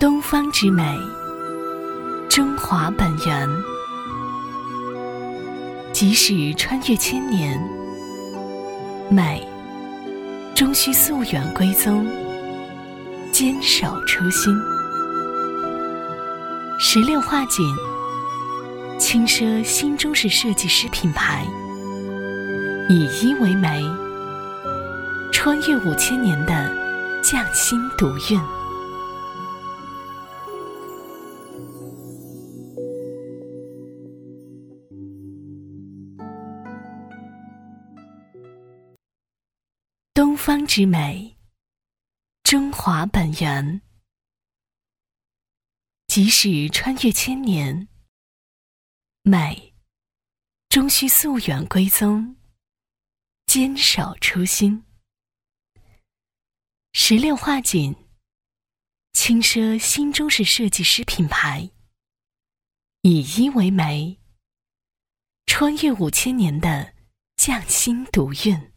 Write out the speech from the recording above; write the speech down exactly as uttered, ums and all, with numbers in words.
东方之美，中华本源。即使穿越千年，美终须溯源归宗，坚守初心。石榴画锦，轻奢新中式设计师品牌，以一为媒，穿越五千年的匠心独韵。东方之美，中华本源。即使穿越千年，美终须溯源归宗，坚守初心。石榴画锦，轻奢新中式设计师品牌，以一为媒，穿越五千年的匠心独韵。